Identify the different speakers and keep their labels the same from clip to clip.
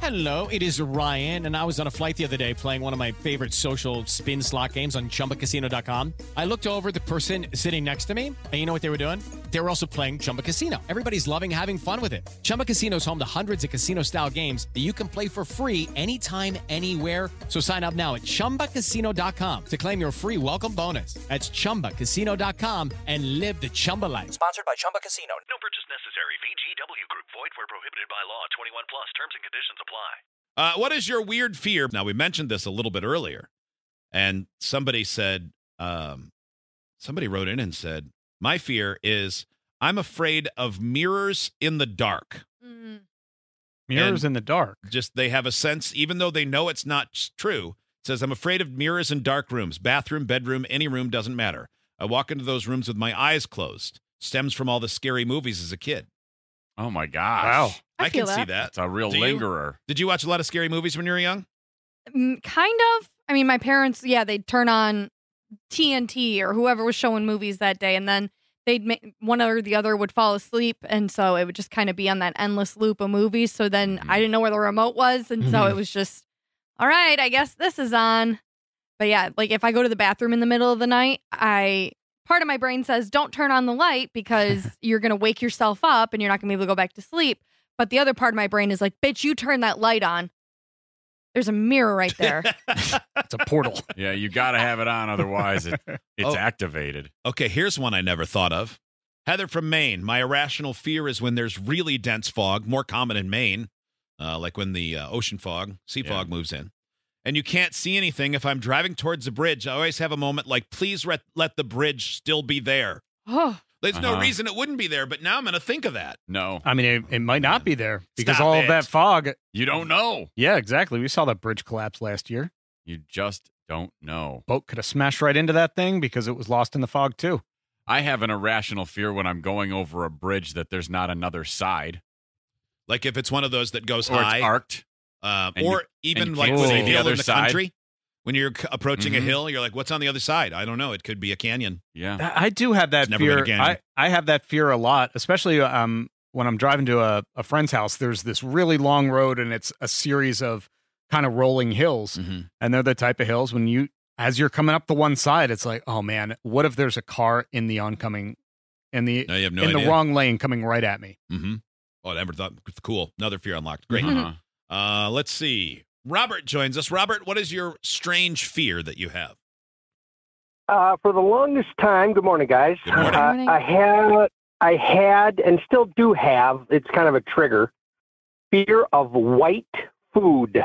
Speaker 1: Hello, it is Ryan, and I was on a flight the other day playing one of my favorite social spin slot games on ChumbaCasino.com. I looked over at the person sitting next to me, and you know what they were doing? They were also playing Chumba Casino. Everybody's loving having fun with it. Chumba Casino is home to hundreds of casino-style games that you can play for free anytime, anywhere. So sign up now at ChumbaCasino.com to claim your free welcome bonus. That's ChumbaCasino.com and live the Chumba life.
Speaker 2: Sponsored by Chumba Casino.
Speaker 3: No purchase necessary. VGW Group. Void where prohibited by law. 21 plus. Terms and conditions apply.
Speaker 4: What is your weird fear? Now, we mentioned this a little bit earlier, and somebody said, somebody wrote in and said, my fear is I'm afraid of mirrors in the dark.
Speaker 5: Mm-hmm.
Speaker 6: Mirrors
Speaker 4: And
Speaker 6: in the dark.
Speaker 4: Just they have a sense, even though they know it's not true, it says, I'm afraid of mirrors in dark rooms, bathroom, bedroom, any room, doesn't matter. I walk into those rooms with my eyes closed. Stems from all the scary movies as a kid.
Speaker 5: Oh, my gosh.
Speaker 6: Wow.
Speaker 4: I can
Speaker 7: feel
Speaker 4: see
Speaker 7: that.
Speaker 4: that.
Speaker 5: That's a real
Speaker 4: Do you?
Speaker 5: lingerer.
Speaker 4: Did you watch a lot of scary movies when you were young?
Speaker 7: Kind of. I mean, my parents, they'd turn on TNT or whoever was showing movies that day, and then one or the other would fall asleep, and so it would just kind of be on that endless loop of movies. So then I didn't know where the remote was, and so it was just, all right, I guess this is on. But yeah, like if I go to the bathroom in the middle of the night, part of my brain says, don't turn on the light because you're going to wake yourself up and you're not going to be able to go back to sleep. But the other part of my brain is like, bitch, you turn that light on. There's a mirror right there.
Speaker 6: It's a portal.
Speaker 5: Yeah, you got to have it on. Otherwise, it's activated.
Speaker 4: Okay, here's one I never thought of. Heather from Maine. My irrational fear is when there's really dense fog, more common in Maine, like when the ocean fog, sea fog moves in. And you can't see anything. If I'm driving towards the bridge, I always have a moment like, please let the bridge still be there.
Speaker 7: Oh,
Speaker 4: There's no reason it wouldn't be there, but now I'm going to think of that.
Speaker 5: No.
Speaker 6: I mean, it might not be there because
Speaker 4: Stop
Speaker 6: all
Speaker 4: it.
Speaker 6: of that fog.
Speaker 5: You don't know.
Speaker 6: Yeah, exactly. We saw that bridge collapse last year.
Speaker 5: You just don't know.
Speaker 6: Boat could have smashed right into that thing because it was lost in the fog, too.
Speaker 5: I have an irrational fear when I'm going over a bridge that there's not another side.
Speaker 4: Like if it's one of those that goes
Speaker 5: Or
Speaker 4: high.
Speaker 5: it's arced.
Speaker 4: Or even
Speaker 5: you
Speaker 4: like
Speaker 5: can't
Speaker 4: with a
Speaker 5: see the
Speaker 4: hill
Speaker 5: other
Speaker 4: in the
Speaker 5: side.
Speaker 4: country. When you're approaching a
Speaker 5: Mhm.
Speaker 4: hill, you're like, what's on the other side? I don't know. It could be a canyon.
Speaker 5: Yeah.
Speaker 6: I do have that
Speaker 4: It's never been
Speaker 6: fear.
Speaker 4: a canyon.
Speaker 6: I have that fear a lot, especially when I'm driving to a friend's house. There's this really long road, and it's a series of kind of rolling hills.
Speaker 4: Mhm.
Speaker 6: And they're the type of hills as you're coming up the one side, it's like, oh man, what if there's a car in the oncoming,
Speaker 4: No, you have no
Speaker 6: in
Speaker 4: idea.
Speaker 6: the wrong lane coming right at me?
Speaker 4: Mm-hmm. Oh, I never thought. Cool. Another fear unlocked. Great.
Speaker 5: Uh-huh.
Speaker 4: Let's see. Robert joins us. Robert, what is your strange fear that you have?
Speaker 8: For the longest time, good morning, guys.
Speaker 4: Good morning.
Speaker 7: Good morning.
Speaker 8: I had and still do have, it's kind of a trigger, fear of white food.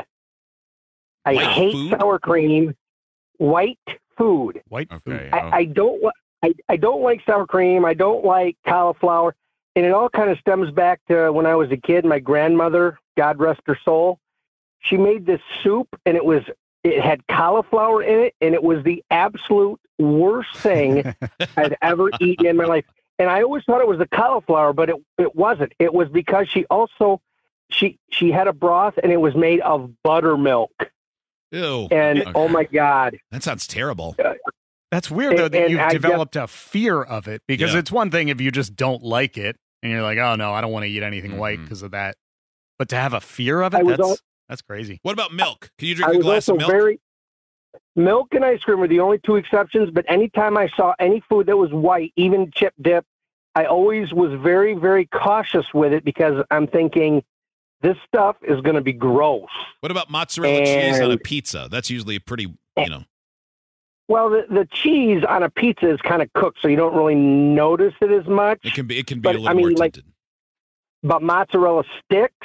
Speaker 8: I
Speaker 4: White
Speaker 8: hate
Speaker 4: food?
Speaker 8: sour cream. White food.
Speaker 6: White
Speaker 5: Okay.
Speaker 6: food.
Speaker 5: Oh.
Speaker 8: I don't like sour cream. I don't like cauliflower. And it all kind of stems back to when I was a kid. My grandmother, God rest her soul, she made this soup, and it had cauliflower in it, and it was the absolute worst thing I'd ever eaten in my life. And I always thought it was the cauliflower, but it wasn't. It was because she had a broth, and it was made of buttermilk.
Speaker 4: Ew.
Speaker 8: And
Speaker 5: Okay.
Speaker 8: oh my God.
Speaker 4: That sounds terrible.
Speaker 6: That's weird, though, that
Speaker 8: And
Speaker 6: you've
Speaker 8: I
Speaker 6: developed a fear of it, because
Speaker 4: Yeah.
Speaker 6: it's one thing if you just don't like it and you're like, oh, no, I don't want to eat anything white
Speaker 5: Mhm.
Speaker 6: because of that. But to have a fear of
Speaker 8: I
Speaker 6: it,
Speaker 8: was
Speaker 6: that's crazy.
Speaker 4: What about milk? Can you
Speaker 8: I
Speaker 4: drink a
Speaker 8: was
Speaker 4: glass
Speaker 8: also
Speaker 4: of milk?
Speaker 8: milk and ice cream are the only two exceptions, but anytime I saw any food that was white, even chip dip, I always was very, very cautious with it because I'm thinking this stuff is going to be gross.
Speaker 4: What about mozzarella cheese on a
Speaker 8: And-
Speaker 4: pizza? That's usually a pretty,
Speaker 8: Well, the cheese on a pizza is kind of cooked, so you don't really notice it as much.
Speaker 4: it can be a
Speaker 8: But,
Speaker 4: little
Speaker 8: I mean,
Speaker 4: more
Speaker 8: like-
Speaker 4: tinted.
Speaker 8: But mozzarella sticks,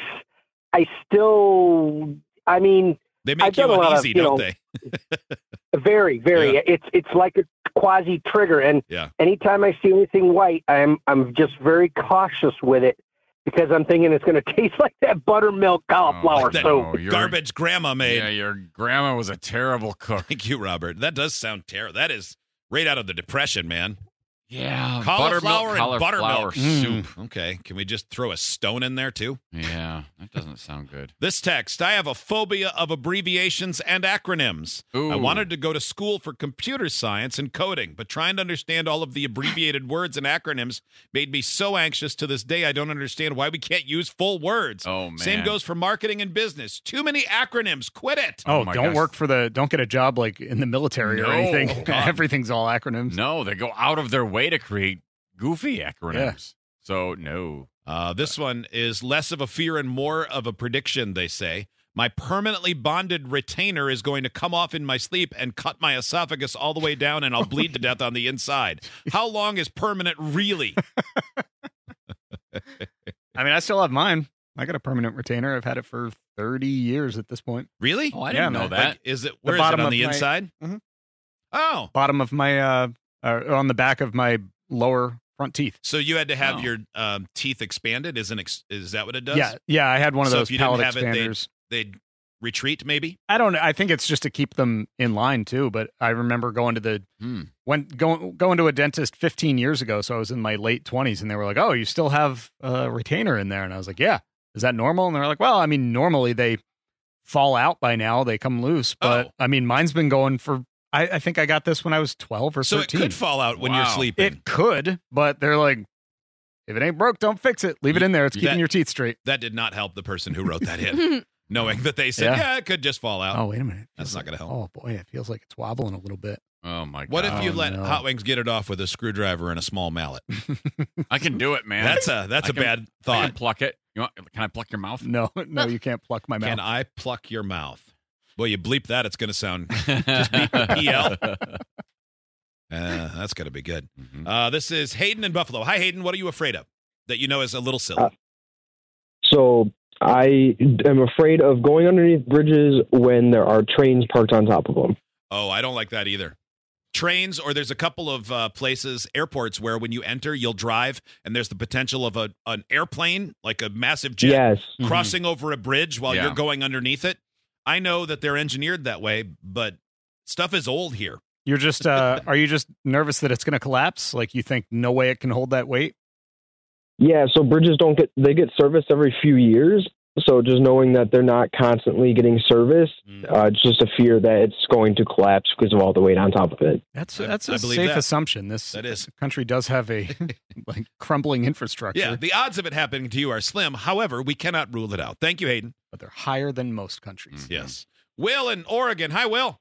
Speaker 8: I mean,
Speaker 4: They
Speaker 8: I've
Speaker 4: make you
Speaker 8: done a lot of,
Speaker 4: uneasy,
Speaker 8: you
Speaker 4: don't
Speaker 8: know,
Speaker 4: they?
Speaker 8: very, very.
Speaker 4: Yeah.
Speaker 8: It's like a quasi trigger, and
Speaker 4: Yeah.
Speaker 8: anytime I see anything white, I'm just very cautious with it because I'm thinking it's going to taste like that buttermilk cauliflower
Speaker 4: Like that
Speaker 8: soup.
Speaker 5: you're-
Speaker 4: garbage grandma made.
Speaker 5: Yeah, your grandma was a terrible cook.
Speaker 4: Thank you, Robert. That does sound terrible. That is right out of the Depression, man.
Speaker 5: Yeah.
Speaker 4: Cauliflower and buttermilk
Speaker 5: soup.
Speaker 4: Okay. Can we just throw a stone in there, too?
Speaker 5: Yeah, that doesn't sound good.
Speaker 4: This text, I have a phobia of abbreviations and acronyms.
Speaker 5: Ooh.
Speaker 4: I wanted to go to school for computer science and coding, but trying to understand all of the abbreviated words and acronyms made me so anxious. To this day, I don't understand why we can't use full words.
Speaker 5: Oh, man.
Speaker 4: Same goes for marketing and business. Too many acronyms. Quit it.
Speaker 5: my
Speaker 6: don't
Speaker 5: gosh.
Speaker 6: don't get a job like in the military or
Speaker 5: No.
Speaker 6: anything.
Speaker 5: God.
Speaker 6: Everything's all acronyms.
Speaker 5: No, they go out of their way to create goofy acronyms.
Speaker 6: Yeah.
Speaker 5: So, no.
Speaker 4: This one is less of a fear and more of a prediction, they say. My permanently bonded retainer is going to come off in my sleep and cut my esophagus all the way down, and I'll bleed to death on the inside. How long is permanent really?
Speaker 6: I mean, I still have mine. I got a permanent retainer. I've had it for 30 years at this point.
Speaker 4: Really?
Speaker 5: Oh, I didn't know
Speaker 6: man.
Speaker 5: that.
Speaker 4: Like, is it where is
Speaker 6: bottom
Speaker 4: it on
Speaker 6: of
Speaker 4: the
Speaker 6: my-
Speaker 4: inside?
Speaker 6: Mhm.
Speaker 4: Oh,
Speaker 6: Bottom of my, on the back of my lower front teeth.
Speaker 4: so you had to have
Speaker 5: Oh.
Speaker 4: your teeth expanded? Is that what it does?
Speaker 6: Yeah. I had one of
Speaker 4: So
Speaker 6: those
Speaker 4: if you didn't
Speaker 6: palate
Speaker 4: have it,
Speaker 6: expanders.
Speaker 4: they'd retreat, maybe.
Speaker 6: I don't know. I think it's just to keep them in line too. But I remember going to going to a dentist 15 years ago. So I was in my late 20s, and they were like, "Oh, you still have a retainer in there?" And I was like, "Yeah." Is that normal? And they're like, "Well, I mean, normally they fall out by now. They come loose, but
Speaker 4: Oh.
Speaker 6: I mean, mine's been going for. I think I got this when I was 12 or
Speaker 4: So
Speaker 6: 13.
Speaker 4: it could fall out when you're
Speaker 5: Wow.
Speaker 4: sleeping.
Speaker 6: It could, but they're like, if it ain't broke, don't fix it. Leave it in there. It's keeping
Speaker 4: That-
Speaker 6: your teeth straight.
Speaker 4: That did not help the person who wrote that in, knowing that they said,
Speaker 6: Yeah.
Speaker 4: yeah, it could just fall out.
Speaker 6: Oh, wait a minute.
Speaker 4: That's not gonna help.
Speaker 6: Oh boy, it feels like it's wobbling a little bit.
Speaker 5: Oh, my God.
Speaker 4: What if you let
Speaker 6: no.
Speaker 4: Hot Wings get it off with a screwdriver and a small mallet?
Speaker 5: I can do it, man.
Speaker 4: That's
Speaker 5: I
Speaker 4: a
Speaker 5: can-
Speaker 4: bad
Speaker 5: I can
Speaker 4: thought.
Speaker 5: pluck it. Can I pluck your mouth?
Speaker 6: No, you can't pluck my mouth.
Speaker 4: Can I pluck your mouth? Well, you bleep that, it's going to sound just beep PL. That's going to be good.
Speaker 5: Mhm.
Speaker 4: This is Hayden in Buffalo. Hi, Hayden. What are you afraid of that you know is a little silly?
Speaker 2: So I am afraid of going underneath bridges when there are trains parked on top of them.
Speaker 4: Oh, I don't like that either. Trains, or there's a couple of places, airports, where when you enter, you'll drive, and there's the potential of an airplane, like a massive jet,
Speaker 2: Yes.
Speaker 4: crossing over a bridge while
Speaker 5: Yeah.
Speaker 4: you're going underneath it. I know that they're engineered that way, but stuff is old here.
Speaker 6: You're just are you just nervous that it's going to collapse? Like you think no way it can hold that weight?
Speaker 2: Yeah, so bridges they get serviced every few years. So just knowing that they're not constantly getting serviced, it's just a fear that it's going to collapse because of all the weight on top of it.
Speaker 6: That's
Speaker 4: I
Speaker 6: a
Speaker 4: believe
Speaker 6: safe
Speaker 4: that.
Speaker 6: assumption.
Speaker 4: That is.
Speaker 6: Country does have a like crumbling infrastructure.
Speaker 4: Yeah, the odds of it happening to you are slim. However, we cannot rule it out. Thank you, Hayden.
Speaker 6: but they're higher than most countries.
Speaker 4: Yes. Will in Oregon. Hi, Will.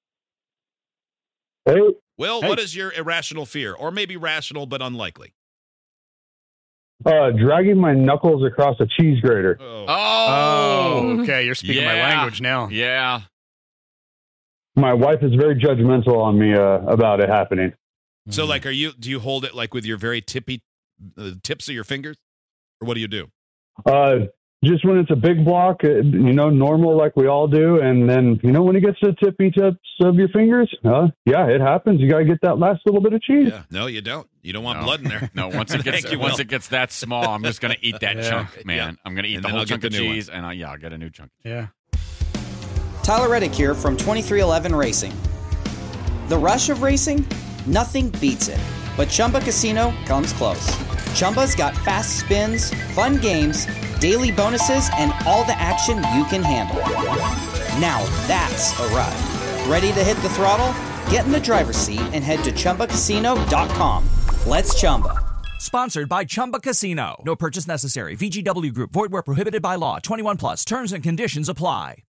Speaker 2: Hey,
Speaker 4: Will,
Speaker 6: Hey.
Speaker 4: what is your irrational fear? Or maybe rational but unlikely?
Speaker 9: Dragging my knuckles across a cheese grater.
Speaker 4: Oh.
Speaker 5: Oh,
Speaker 6: Okay, you're speaking my
Speaker 5: Yeah.
Speaker 6: language now.
Speaker 5: yeah.
Speaker 9: My wife is very judgmental on me about it happening.
Speaker 4: So, like, do you hold it like with your very tippy tips of your fingers? Or what do you do?
Speaker 9: Just when it's a big block, normal like we all do. And then, when it gets to the tippy tips of your fingers, yeah, it happens. You got to get that last little bit of cheese.
Speaker 4: Yeah. No, you don't. You don't want
Speaker 5: No.
Speaker 4: blood in there.
Speaker 5: No, once it gets
Speaker 4: Thank you,
Speaker 5: once
Speaker 4: Will.
Speaker 5: it gets that small, I'm just gonna eat that
Speaker 6: Yeah.
Speaker 5: chunk, man.
Speaker 4: Yeah.
Speaker 5: I'm gonna eat
Speaker 4: And
Speaker 5: the
Speaker 4: then
Speaker 5: whole
Speaker 4: I'll get
Speaker 5: chunk of
Speaker 4: the new one.
Speaker 5: cheese, and I'll get a new chunk.
Speaker 6: Yeah.
Speaker 10: Tyler Reddick here from 2311 Racing. The rush of racing? Nothing beats it. But Chumba Casino comes close. Chumba's got fast spins, fun games, daily bonuses, and all the action you can handle. Now that's a ride. Ready to hit the throttle? Get in the driver's seat and head to ChumbaCasino.com. Let's Chumba.
Speaker 11: Sponsored by Chumba Casino. No purchase necessary. VGW Group. Void where prohibited by law. 21 plus. Terms and conditions apply.